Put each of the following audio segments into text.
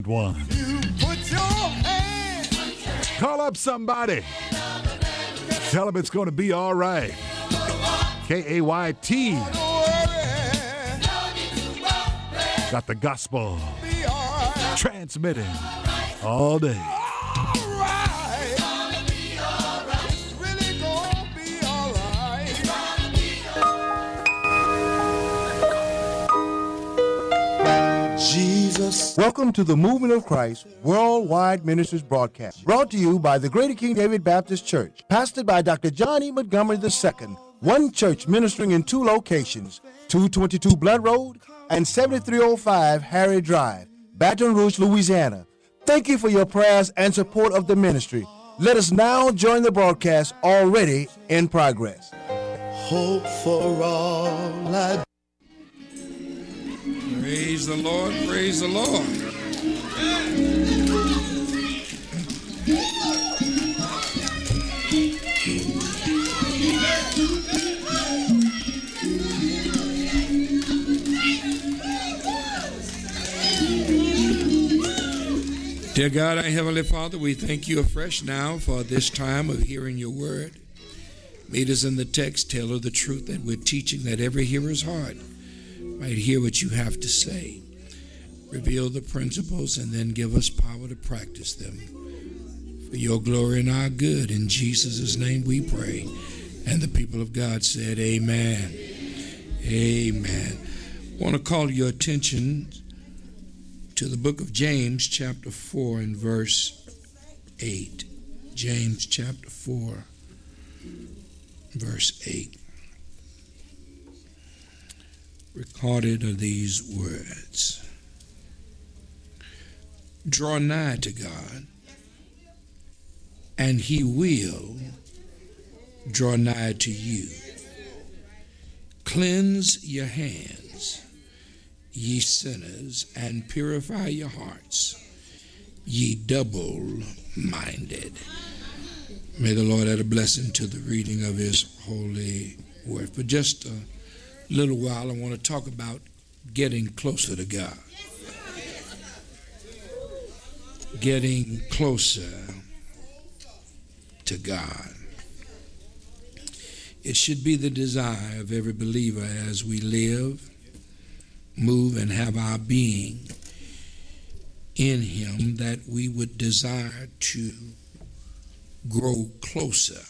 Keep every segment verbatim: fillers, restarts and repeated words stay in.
One. You put your hand. Call up somebody. Tell them it's going to be all right. K A Y T. Got the gospel transmitting all day. Jesus. Welcome to the Movement of Christ Worldwide Ministries broadcast, brought to you by the Greater King David Baptist Church, pastored by Doctor John E. Montgomery the Second, one church ministering in two locations, two twenty-two Blood Road and seventy-three oh five Harry Drive, Baton Rouge, Louisiana. Thank you for your prayers and support of the ministry. Let us now join the broadcast already in progress. Hope for all I Praise the Lord, praise the Lord. Dear God, our Heavenly Father, we thank you afresh now for this time of hearing your word. Meet us in the text, tell of the truth that we're teaching, that every hearer's heart might hear what you have to say. Reveal the principles and then give us power to practice them. For your glory and our good, in Jesus' name we pray. And the people of God said, amen. Amen. I want to call your attention to the book of James, chapter four and verse eight. James, chapter four, verse eight. Recorded are these words. Draw nigh to God, and he will draw nigh to you. Cleanse your hands, ye sinners, and purify your hearts, ye double-minded. May the Lord add a blessing to the reading of his holy word. For just a little while, I want to talk about getting closer to God. Getting closer to God. It should be the desire of every believer as we live, move, and have our being in him that we would desire to grow closer,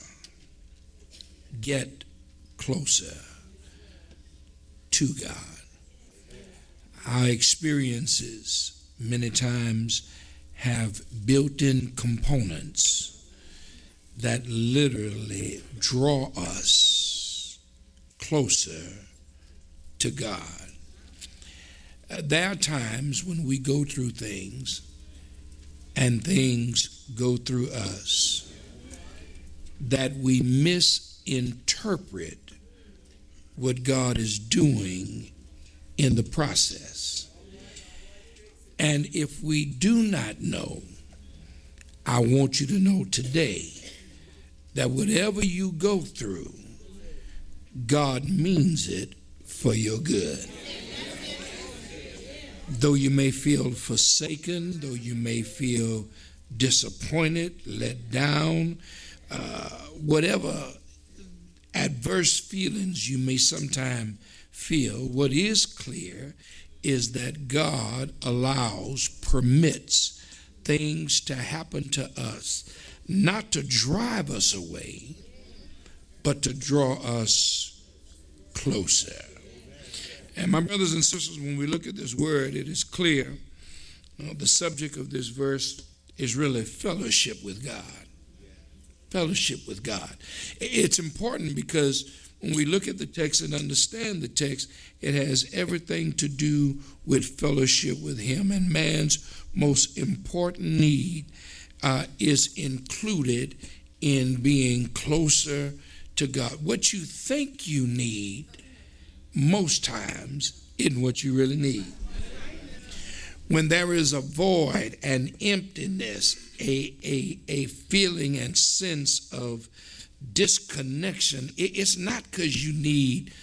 get closer to God. Our experiences many times have built-in components that literally draw us closer to God. Uh, there are times when we go through things and things go through us that we misinterpret what God is doing in the process. And if we do not know, I want you to know today that whatever you go through, God means it for your good. Though you may feel forsaken, though you may feel disappointed, let down, uh, whatever adverse feelings you may sometimes feel, what is clear is that God allows, permits things to happen to us, not to drive us away, but to draw us closer. And my brothers and sisters, when we look at this word, it is clear uh, the subject of this verse is really fellowship with God. Fellowship with God. It's important because when we look at the text and understand the text, it has everything to do with fellowship with him. And man's most important need uh, is included in being closer to God. What you think you need most times isn't what you really need. When there is a void, an emptiness, a, a, a feeling and sense of disconnection, it, it's not because you need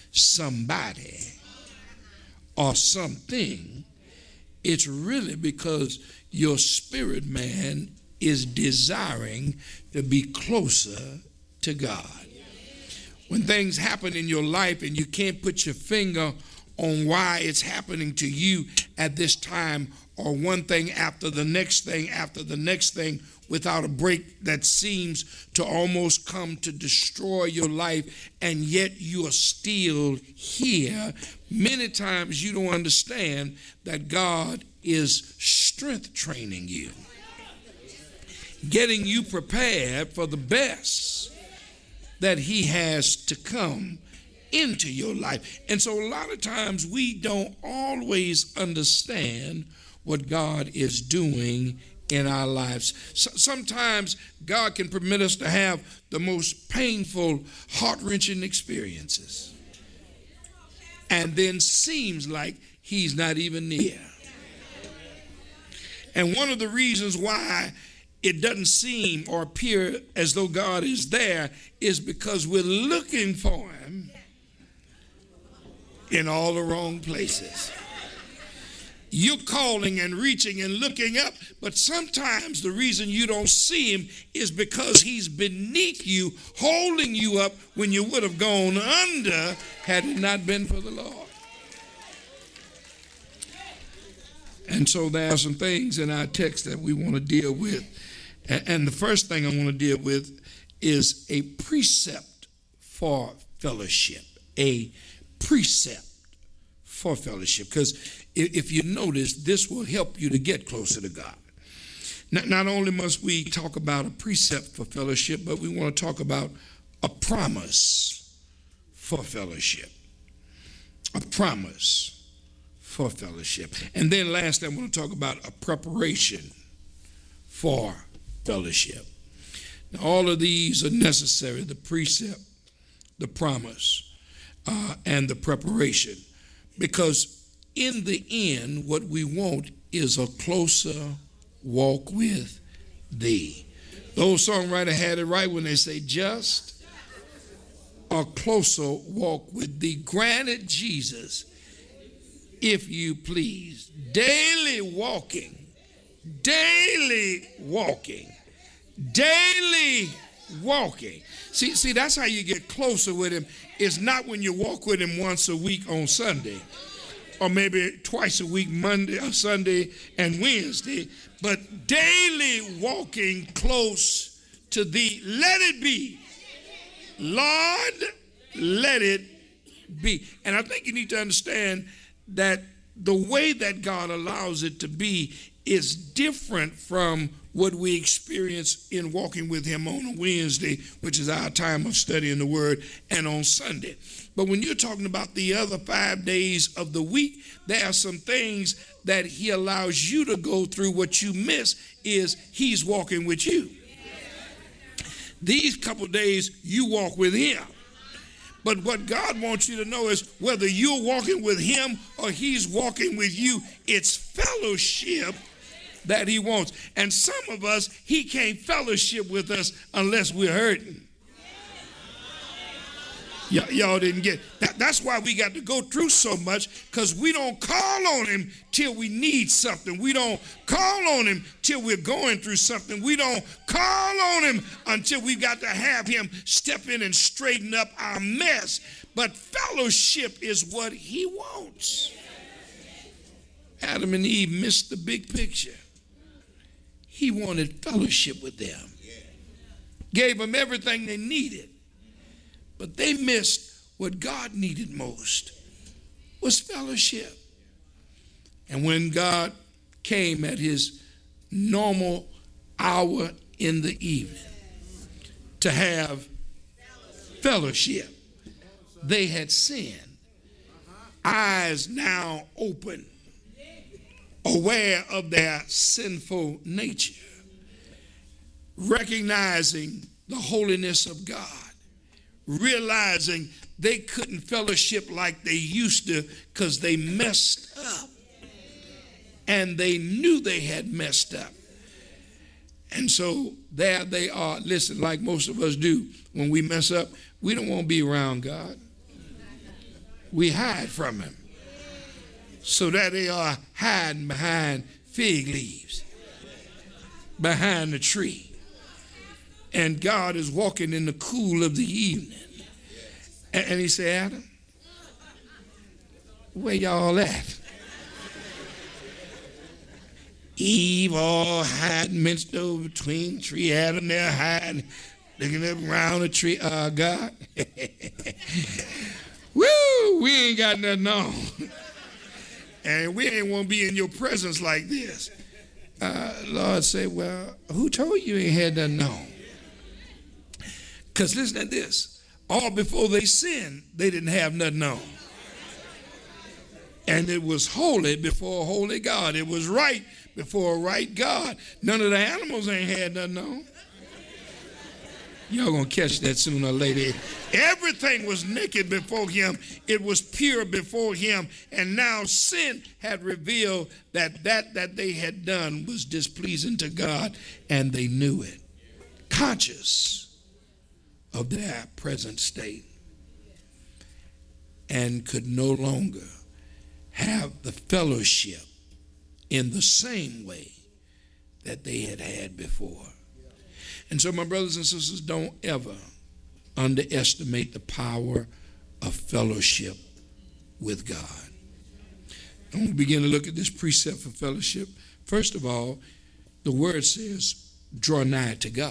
somebody or something. It's really because your spirit man is desiring to be closer to God. When things happen in your life and you can't put your finger on why it's happening to you at this time, or one thing after the next thing after the next thing without a break that seems to almost come to destroy your life, and yet you are still here, many times you don't understand that God is strength training you, getting you prepared for the best that he has to come into your life. And so a lot of times we don't always understand what God is doing in our lives. So sometimes God can permit us to have the most painful, heart-wrenching experiences, and then seems like he's not even near. And one of the reasons why it doesn't seem or appear as though God is there is because we're looking for him in all the wrong places. You're calling and reaching and looking up, but sometimes the reason you don't see him is because he's beneath you, holding you up when you would have gone under had it not been for the Lord. And so there are some things in our text that we want to deal with. And the first thing I want to deal with is a precept for fellowship. A precept for fellowship. Because if you notice, this will help you to get closer to God. Not only must we talk about a precept for fellowship, but we want to talk about a promise for fellowship. A promise for fellowship. And then last, I want to talk about a preparation for fellowship. Now, all of these are necessary: the precept, the promise, uh, and the preparation. Because in the end, what we want is a closer walk with thee. The old songwriter had it right when they say, just a closer walk with thee. Granted, Jesus, if you please, daily walking, daily walking, daily walking. See, see, that's how you get closer with him. It's not when you walk with him once a week on Sunday, or maybe twice a week, Monday or Sunday and Wednesday, but daily walking close to thee. Let it be. Lord, let it be. And I think you need to understand that the way that God allows it to be is different from what we experience in walking with him on a Wednesday, which is our time of studying the word, and on Sunday. But when you're talking about the other five days of the week, there are some things that he allows you to go through. What you miss is he's walking with you. These couple days you walk with him. But what God wants you to know is whether you're walking with him or he's walking with you, it's fellowship that he wants. And some of us, he can't fellowship with us unless we're hurting. Y- y'all didn't get that. That's why we got to go through so much, because we don't call on him till we need something. We don't call on him till we're going through something. We don't call on him until we've got to have him step in and straighten up our mess. But fellowship is what he wants. Adam and Eve missed the big picture. He wanted fellowship with them. Gave them everything they needed. But they missed what God needed most, was fellowship. And when God came at his normal hour in the evening to have fellowship, they had sinned. Eyes now open, aware of their sinful nature, recognizing the holiness of God, realizing they couldn't fellowship like they used to because they messed up. And they knew they had messed up. And so there they are. Listen, like most of us do, when we mess up, we don't want to be around God. We hide from him. So there they are, hiding behind fig leaves. behind the tree. And God is walking in the cool of the evening. And, and he said, Adam, where y'all at? Eve all hiding, minced over between the tree. Adam there hiding, looking up around the tree. Uh, God. Woo, we ain't got nothing on. And we ain't want to be in your presence like this. Uh, Lord say, well, who told you you ain't had nothing on? Because listen to this. All before they sinned, they didn't have nothing on. And it was holy before a holy God. It was right before a right God. None of the animals ain't had nothing on. Y'all gonna catch that sooner or later. Everything was naked before him. It was pure before him. And now sin had revealed that that that they had done was displeasing to God, and they knew it. Conscious of their present state, and could no longer have the fellowship in the same way that they had had before. And so, my brothers and sisters, don't ever underestimate the power of fellowship with God. I'm going to begin to look at this precept for fellowship. First of all, the word says, draw nigh to God.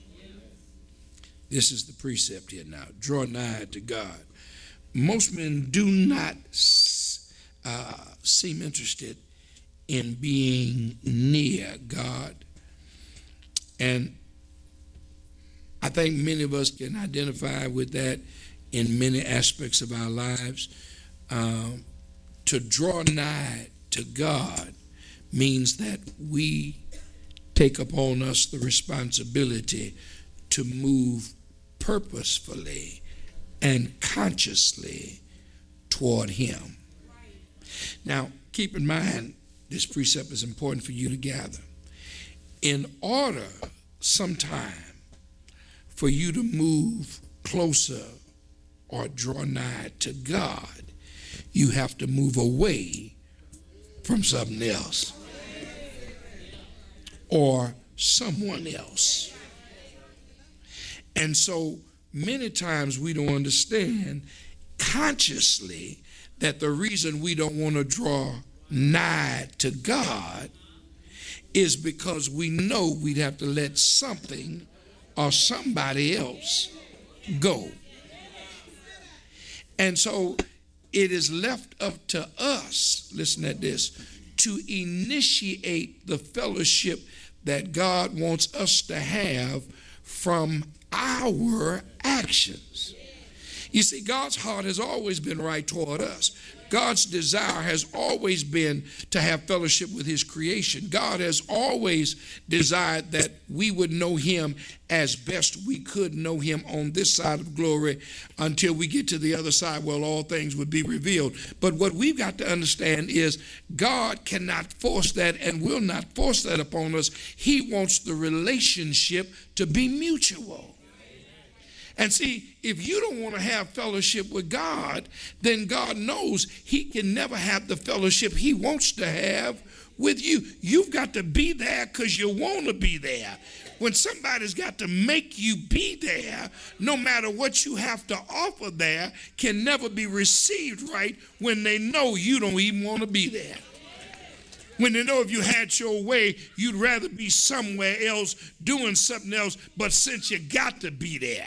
This is the precept here now. Draw nigh to God. Most men do not uh, seem interested in being near God. And I think many of us can identify with that in many aspects of our lives. Um, to draw nigh to God means that we take upon us the responsibility to move purposefully and consciously toward him. Now, keep in mind, this precept is important for you to gather. In order sometime for you to move closer or draw nigh to God, you have to move away from something else or someone else. And so many times we don't understand consciously that the reason we don't want to draw nigh to God is because we know we'd have to let something or somebody else go. And so it is left up to us, listen at this, to initiate the fellowship that God wants us to have from our actions. You see, God's heart has always been right toward us. God's desire has always been to have fellowship with his creation. God has always desired that we would know him as best we could know him on this side of glory until we get to the other side where all things would be revealed. But what we've got to understand is God cannot force that and will not force that upon us. He wants the relationship to be mutual. And see, if you don't want to have fellowship with God, then God knows he can never have the fellowship he wants to have with you. You've got to be there because you want to be there. When somebody's got to make you be there, no matter what you have to offer there, can never be received right when they know you don't even want to be there. When they know if you had your way, you'd rather be somewhere else doing something else, but since you got to be there.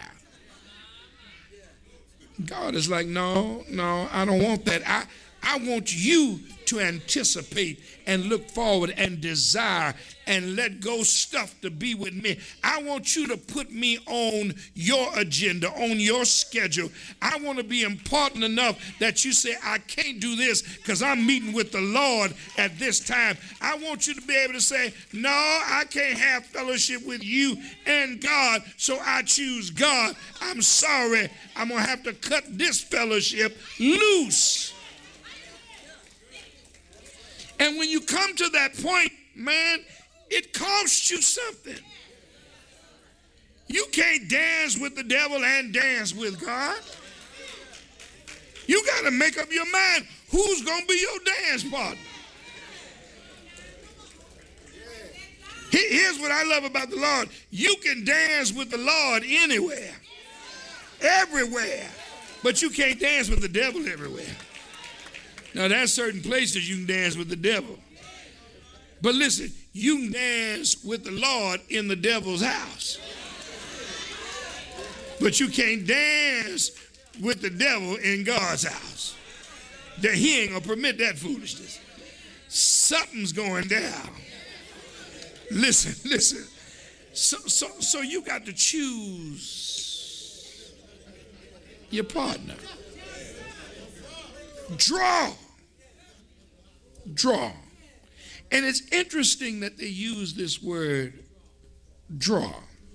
God is like, no, no, I don't want that. I, I want you to anticipate and look forward and desire and let go stuff to be with me. I want you to put me on your agenda, on your schedule. I want to be important enough that you say, I can't do this because I'm meeting with the Lord at this time. I want you to be able to say, no, I can't have fellowship with you and God, so I choose God. I'm sorry. I'm going to have to cut this fellowship loose. And when you come to that point, man, it costs you something. You can't dance with the devil and dance with God. You got to make up your mind who's going to be your dance partner. He Here's what I love about the Lord. You can dance with the Lord anywhere, everywhere, but you can't dance with the devil everywhere. Now, there's certain places you can dance with the devil. But listen, you can dance with the Lord in the devil's house. But you can't dance with the devil in God's house. That he ain't gonna permit that foolishness. Something's going down. Listen, listen. So, so, so you got to choose your partner. Draw. Draw. And it's interesting that they use this word draw,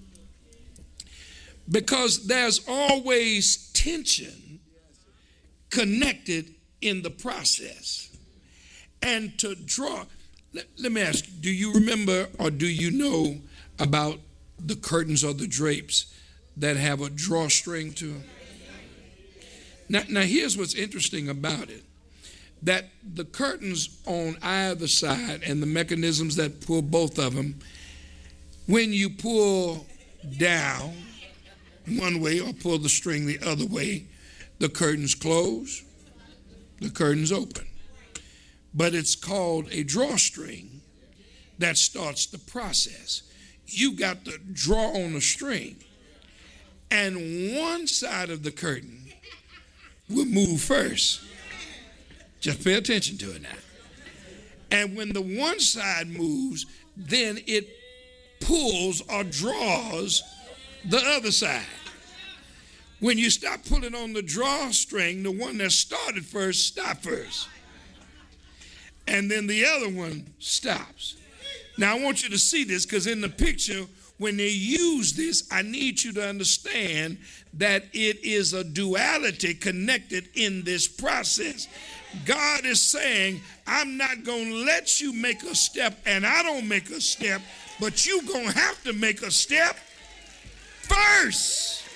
because there's always tension connected in the process. And to draw, let, let me ask you, do you remember or do you know about the curtains or the drapes that have a drawstring to them? Now, now here's what's interesting about it. That the curtains on either side and the mechanisms that pull both of them, when you pull down one way or pull the string the other way, the curtains close, the curtains open. But it's called a drawstring that starts the process. You got to draw on the string, and one side of the curtain will move first. Just pay attention to it now. And when the one side moves, then it pulls or draws the other side. When you stop pulling on the drawstring, the one that started first stopped first. And then the other one stops. Now I want you to see this, because in the picture, when they use this, I need you to understand that it is a duality connected in this process. God is saying, I'm not going to let you make a step and I don't make a step, but you're going to have to make a step first.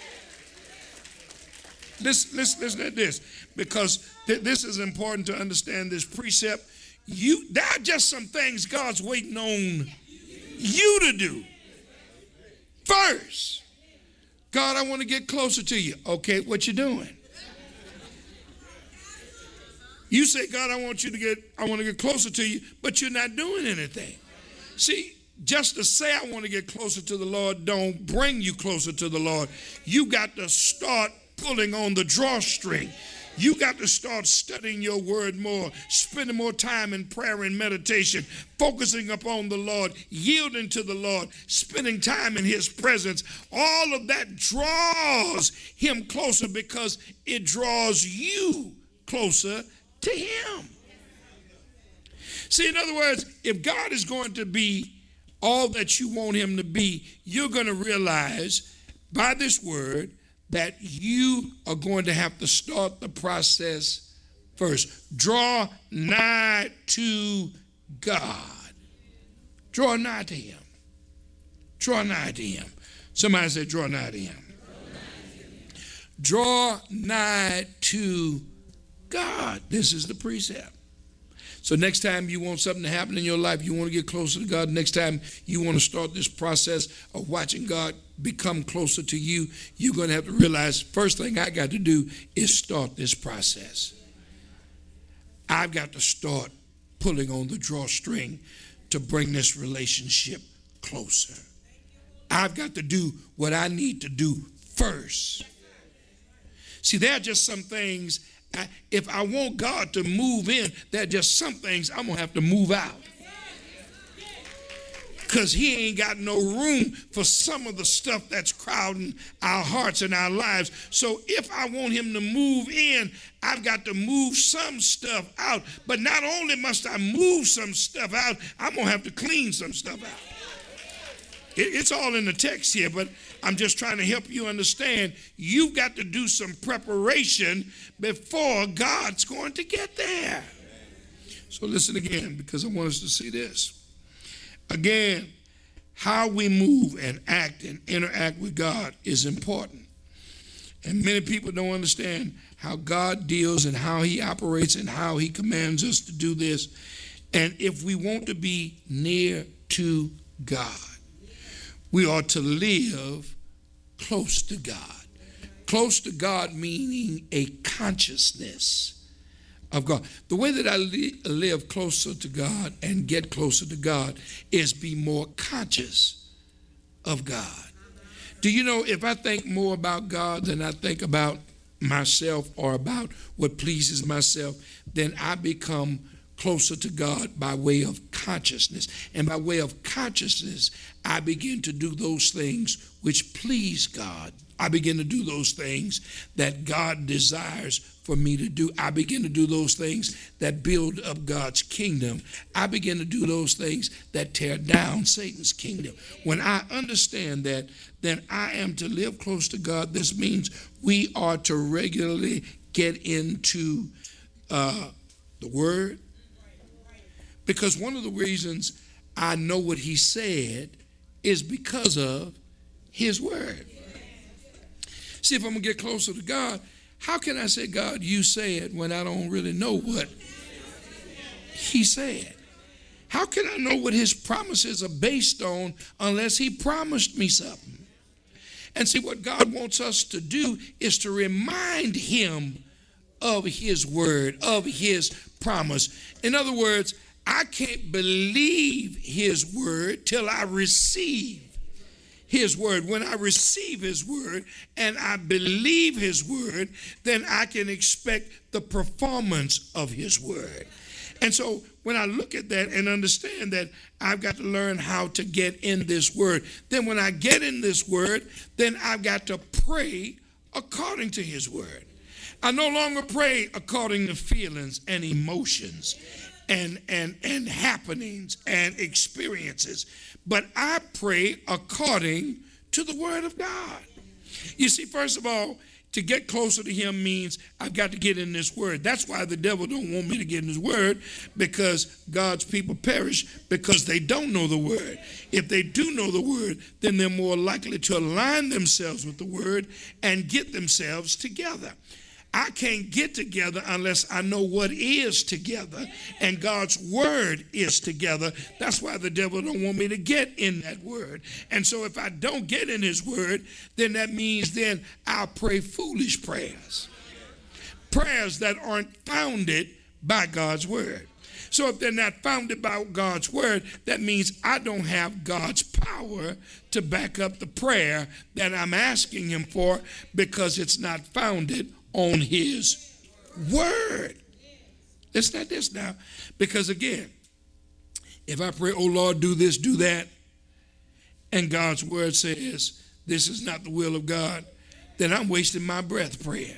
Listen, listen, listen to this, because th- this is important to understand this precept. You, there are just some things God's waiting on you to do first. God, I want to get closer to you. Okay, what you doing? You say, God, I want you to get, I want to get closer to you, but you're not doing anything. See, just to say I want to get closer to the Lord don't bring you closer to the Lord. You got to start pulling on the drawstring. You got to start studying your word more, spending more time in prayer and meditation, focusing upon the Lord, yielding to the Lord, spending time in his presence. All of that draws him closer, because it draws you closer to him. See, in other words, if God is going to be all that you want him to be, you're going to realize by this word that you are going to have to start the process first. Draw nigh to God. Draw nigh to him. Draw nigh to him. Somebody say, draw nigh to him. Draw nigh to God. This is the precept. So next time you want something to happen in your life, you want to get closer to God, next time you want to start this process of watching God become closer to you, you're going to have to realize, first thing I got to do is start this process. I've got to start pulling on the drawstring to bring this relationship closer. I've got to do what I need to do first. See, there are just some things, I, if I want God to move in, there are just some things I'm going to have to move out. Because he ain't got no room for some of the stuff that's crowding our hearts and our lives. So if I want him to move in, I've got to move some stuff out. But not only must I move some stuff out, I'm going to have to clean some stuff out. It, it's all in the text here, but I'm just trying to help you understand. You've got to do some preparation before God's going to get there. So listen again, because I want us to see this. Again, how we move and act and interact with God is important. And many people don't understand how God deals and how he operates and how he commands us to do this. And if we want to be near to God. We are to live close to God. Close to God meaning a consciousness of God. The way that I li- live closer to God and get closer to God is be more conscious of God. Do you know, if I think more about God than I think about myself or about what pleases myself, then I become closer to God by way of consciousness. And by way of consciousness, I begin to do those things which please God. I begin to do those things that God desires for me to do. I begin to do those things that build up God's kingdom. I begin to do those things that tear down Satan's kingdom. When I understand that, then I am to live close to God. This means we are to regularly get into uh, the Word. Because one of the reasons I know what he said is because of his Word. See, if I'm going to get closer to God, how can I say, God, you said, when I don't really know what he said? How can I know what his promises are based on unless he promised me something? And see, what God wants us to do is to remind him of his word, of his promise. In other words, I can't believe his word till I receive his word. When I receive his word and I believe his word, then I can expect the performance of his word. And so when I look at that and understand that I've got to learn how to get in this word, then when I get in this word, then I've got to pray according to his word. I no longer pray according to feelings and emotions and and and happenings and experiences, but I pray according to the word of God. You see, first of all, to get closer to him means I've got to get in this word. That's why the devil don't want me to get in his word, because God's people perish because they don't know the word. If they do know the word, then they're more likely to align themselves with the word and get themselves together. I can't get together unless I know what is together, and God's word is together. That's why the devil don't want me to get in that word. And so if I don't get in his word, then that means then I'll pray foolish prayers, prayers that aren't founded by God's word. So if they're not founded by God's word, that means I don't have God's power to back up the prayer that I'm asking him for, because it's not founded on his word. It's not this now. Because again, if I pray, oh Lord, do this, do that, and God's word says this is not the will of God, then I'm wasting my breath praying.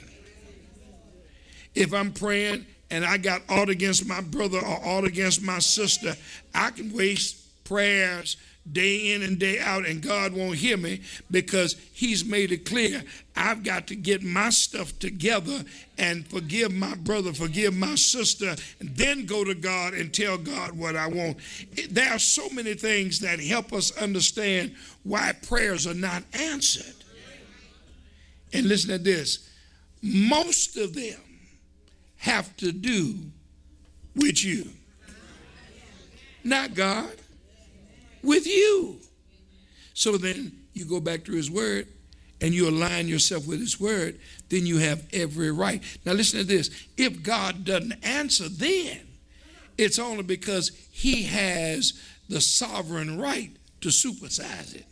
If I'm praying and I got aught against my brother or aught against my sister, I can waste prayers day in and day out, and God won't hear me, because he's made it clear I've got to get my stuff together and forgive my brother, forgive my sister, and then go to God and tell God what I want. There are so many things that help us understand why prayers are not answered. And listen to this. Most of them have to do with you, not God. With you. So then you go back to his word and you align yourself with his word, then you have every right. Now listen to this. If God doesn't answer, then it's only because he has the sovereign right to supersize it.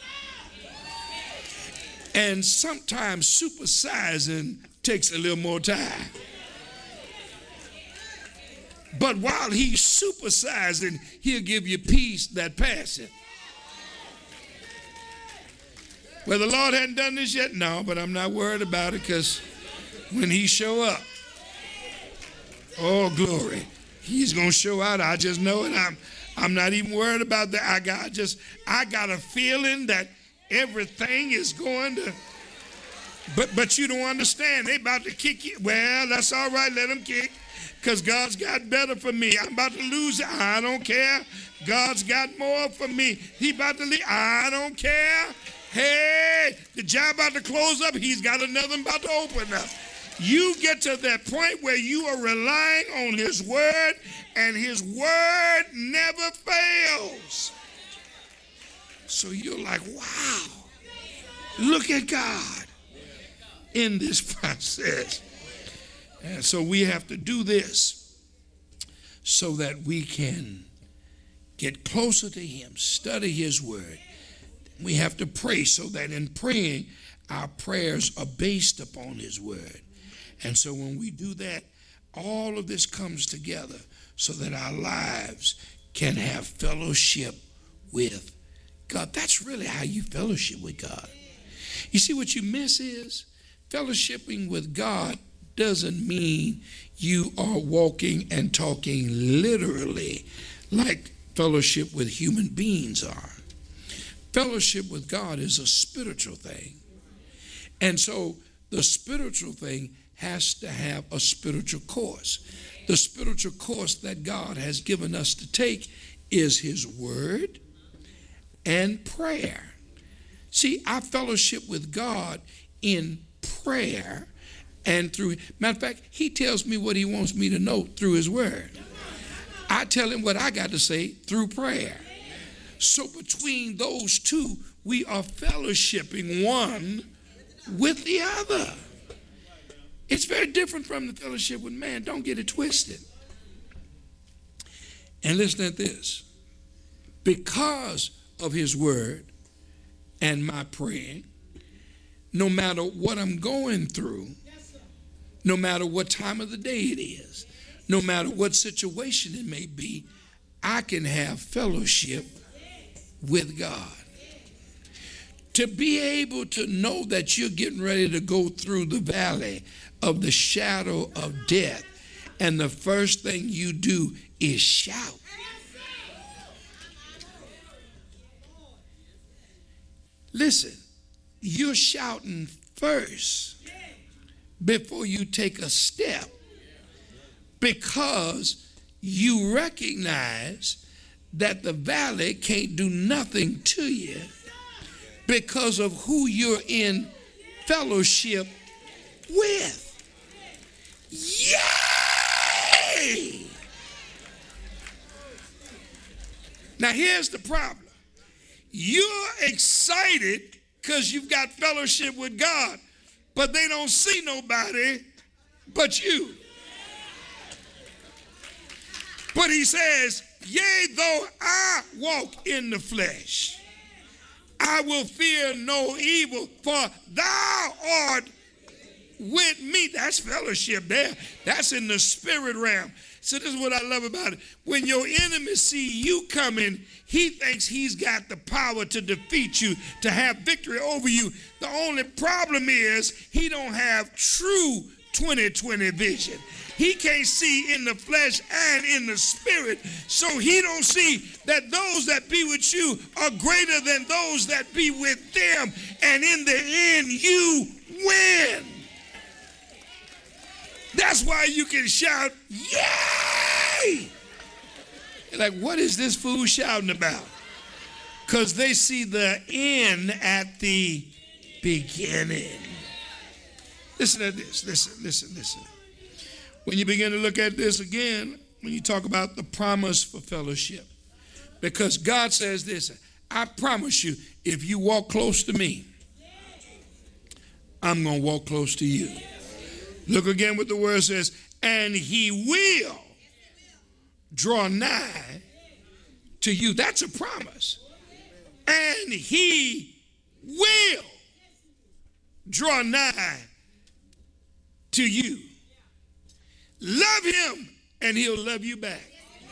And sometimes supersizing takes a little more time. But while he's supersizing, he'll give you peace that passeth. Well, the Lord hadn't done this yet? No, but I'm not worried about it, because when he show up, oh, glory, he's going to show out. I just know it. I'm, I'm not even worried about that. I got just, I got a feeling that everything is going to, but, but you don't understand. They about to kick you. Well, that's all right. Let them kick. Because God's got better for me. I'm about to lose it. I don't care. God's got more for me. He about to leave. I don't care. Hey, the job about to close up. He's got another one about to open up. You get to that point where you are relying on his word, and his word never fails. So you're like, wow, look at God in this process. And so we have to do this so that we can get closer to him, study his word. We have to pray so that in praying, our prayers are based upon his word. And so when we do that, all of this comes together so that our lives can have fellowship with God. That's really how you fellowship with God. You see, what you miss is fellowshipping with God doesn't mean you are walking and talking literally like fellowship with human beings are. Fellowship with God is a spiritual thing. And so the spiritual thing has to have a spiritual course. The spiritual course that God has given us to take is his word and prayer. See, I fellowship with God in prayer and through, matter of fact, he tells me what he wants me to know through his word. I tell him what I got to say through prayer. So between those two, we are fellowshipping one with the other. It's very different from the fellowship with man. Don't get it twisted. And listen at this. Because of his word and my praying, no matter what I'm going through, no matter what time of the day it is, no matter what situation it may be, I can have fellowship with God. To be able to know that you're getting ready to go through the valley of the shadow of death, and the first thing you do is shout. Listen, you're shouting first before you take a step, because you recognize that the valley can't do nothing to you because of who you're in fellowship with. Yay! Now here's the problem. You're excited because you've got fellowship with God, but they don't see nobody but you. But he says, yea, though I walk in the flesh, I will fear no evil, for thou art with me. That's fellowship there. That's in the spirit realm. So this is what I love about it. When your enemy see you coming, he thinks he's got the power to defeat you, to have victory over you. The only problem is he don't have true twenty twenty vision. He can't see in the flesh and in the spirit, so he don't see that those that be with you are greater than those that be with them, and in the end you win. That's why you can shout, yay! You're like, what is this fool shouting about? Because they see the end at the beginning. Listen to this, listen, listen, listen. When you begin to look at this again, when you talk about the promise for fellowship, because God says this, I promise you, if you walk close to me, I'm going to walk close to you. Look again what the word says, and he will draw nigh to you. That's a promise. And he will draw nigh to you. Love him and he'll love you back.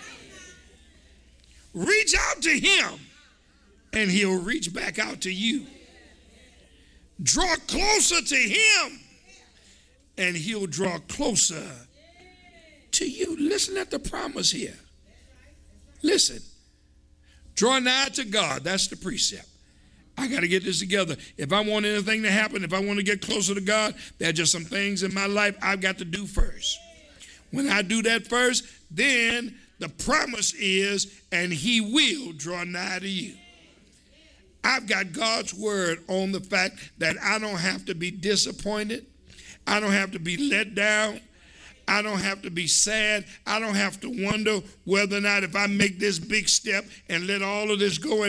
Reach out to him and he'll reach back out to you. Draw closer to him and he'll draw closer to you. Listen at the promise here. Listen. Draw nigh to God. That's the precept. I got to get this together. If I want anything to happen, if I want to get closer to God, there are just some things in my life I've got to do first. When I do that first, then the promise is, and he will draw nigh to you. I've got God's word on the fact that I don't have to be disappointed. I don't have to be let down. I don't have to be sad. I don't have to wonder whether or not if I make this big step and let all of this go